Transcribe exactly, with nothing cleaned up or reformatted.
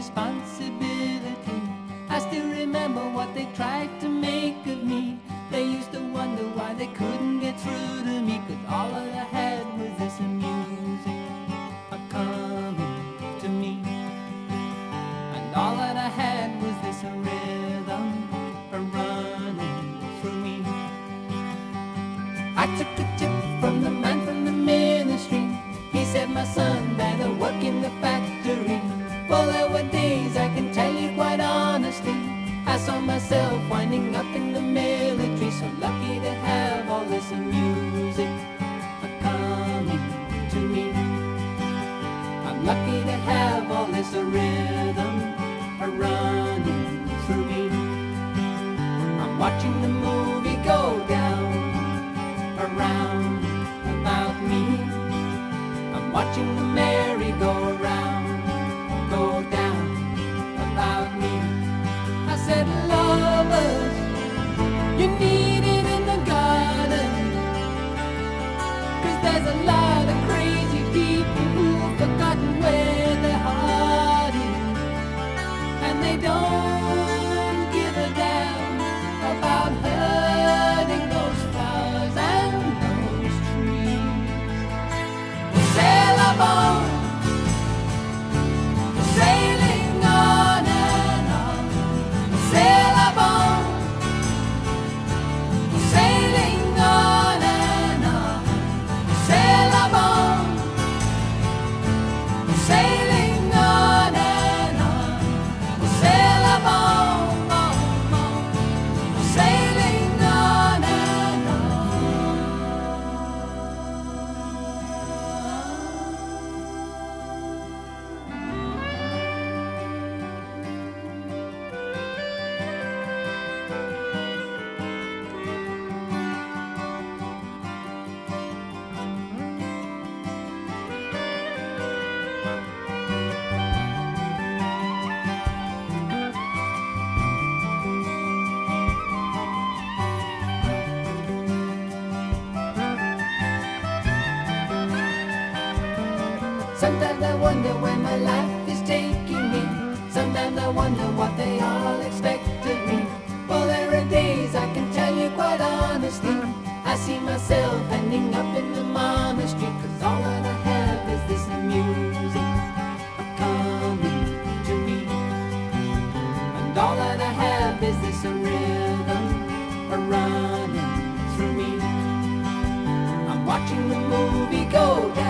responsibility. I still remember what they tried to make of me. They used to wonder why they couldn't get through to me, 'cause all I had was this music a coming to me. And all that I had was this rhythm a running through me. I took a tip from the man from the ministry. He said, my son, better work in the factory. Well, there were days, I can tell you quite honestly, I saw myself winding up in the military. So lucky to have all this music coming to me. I'm lucky to have all this rhythm running through me. I'm watching the movie go down around about me. I'm watching the merry-go-round go down about me. I said, lovers, you need it in the garden, 'cause there's a lot of crazy people who've forgotten where their heart is, and they don't give a damn about hurting those flowers and those trees. Sail up on, sailing on and on. Sail up on, sailing on and on. Sail up on, sailing on and on. Sail up on, on, on. Sailing on and on. Sometimes I wonder where my life is taking me. Sometimes I wonder what they all expect of me. Well, there are days, I can tell you quite honestly, I see myself ending up in the monastery, 'cause all that I have is this music coming to me. And all that I have is this rhythm running through me. I'm watching the movie go down